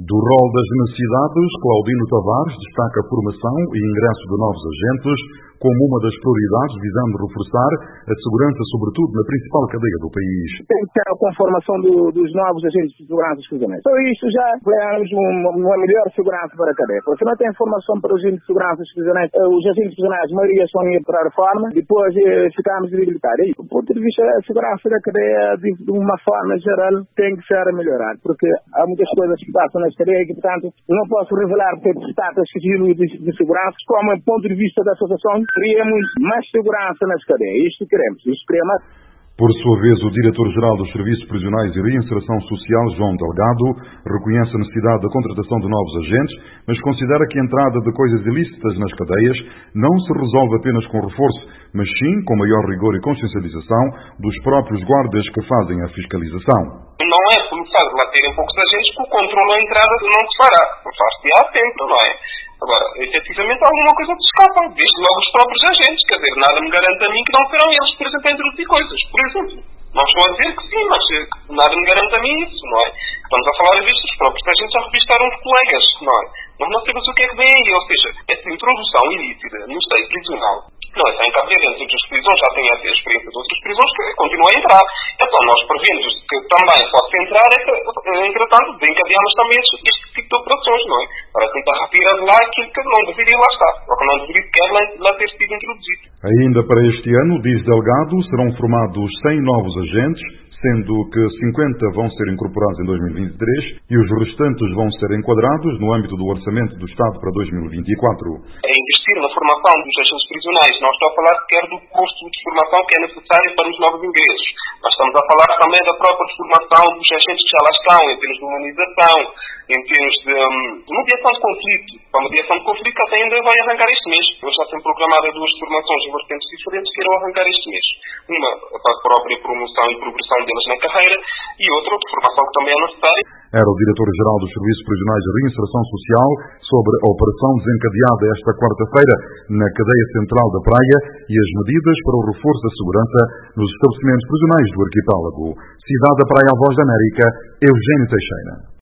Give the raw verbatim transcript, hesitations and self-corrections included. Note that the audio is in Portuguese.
Do rol das necessidades, Claudino Tavares destaca a formação e ingresso de novos agentes como uma das prioridades, visando reforçar a segurança, sobretudo na principal cadeia do país. Tem que ter a conformação do, dos novos agentes de segurança prisioneiros. Então isto já ganhamos uma, uma melhor segurança para a cadeia. Porque se não tem formação para os agentes de segurança prisioneiros, os agentes prisioneiros, a maioria são indo para a reforma, depois eh, ficamos debilitados. Do ponto de vista da segurança da cadeia, de, de uma forma geral, tem que ser melhorado, porque há muitas coisas que passam nas cadeias e, portanto, não posso revelar porque está a sigilo de, de segurança, como do ponto de vista da associação, queríamos mais segurança nas cadeias. Isto queremos. Isto queremos. Por sua vez, o diretor-geral dos Serviços Prisionais e Reinserção Social, João Delgado, reconhece a necessidade da contratação de novos agentes, mas considera que a entrada de coisas ilícitas nas cadeias não se resolve apenas com reforço, mas sim com maior rigor e consciencialização dos próprios guardas que fazem a fiscalização. Não é pelo facto de lá terem poucos agentes que o controle da entrada não se fará. Faz-se há tempo, não é? Agora, efetivamente, alguma coisa te escapa, desde logo os próprios agentes. Quer dizer, nada me garante a mim que não serão eles, por exemplo, a introduzir coisas. Por exemplo, não estou a dizer que sim, mas nada me garante a mim isso, não é? Estamos a falar disto, os próprios agentes a revistar uns colegas, não é? Nós não sabemos o que é que vem aí, ou seja, essa introdução ilícita no seio prisional, não é só em Cabo Verde, entre outras prisões, já têm essa experiência de outras prisões que continuam a entrar. Então, nós prevemos que também pode entrar, é, entretanto, desencadeamos também este, este tipo de operações, não é? Para tentar retirar de lá aquilo que não deveria lá estar, ou que não deveria sequer lá, lá ter sido introduzido. Ainda para este ano, diz Delgado, serão formados cem novos agentes, sendo que cinquenta vão ser incorporados em dois mil e vinte e três e os restantes vão ser enquadrados no âmbito do Orçamento do Estado para dois mil e vinte e quatro. É investir na formação dos agentes prisionais. Não estou a falar sequer do curso de formação que é necessário para os novos ingressos. Nós estamos a falar também da própria formação dos agentes que já lá estão, em termos de humanização, em termos de, um, de mediação de conflito. Para a mediação de conflito que ainda vai arrancar este mês. Eu já tenho programado duas formações em vertentes diferentes que irão arrancar este mês. Uma para a própria promoção e progressão deles na carreira e outra de formação que também é necessária. Era o diretor-geral dos Serviços Prisionais de Reinserção Social sobre a operação desencadeada esta quarta-feira na cadeia central da Praia e as medidas para o reforço da segurança nos estabelecimentos prisionais do arquipélago. Cidade da Praia, a Voz da América, Eugênio Teixeira.